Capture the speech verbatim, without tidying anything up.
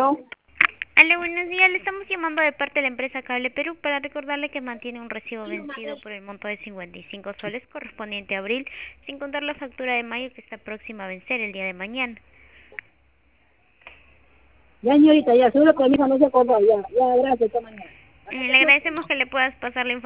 Aló. Hola, buenos días. Le estamos llamando de parte de la empresa Cable Perú para recordarle que mantiene un recibo vencido por el monto de cincuenta y cinco soles correspondiente a abril, sin contar la factura de mayo que está próxima a vencer el día de mañana. Ya, señorita, ya, seguro que mi hija no se acordó. Ya, ya, gracias, esta mañana. Eh, le agradecemos que le puedas pasar la información.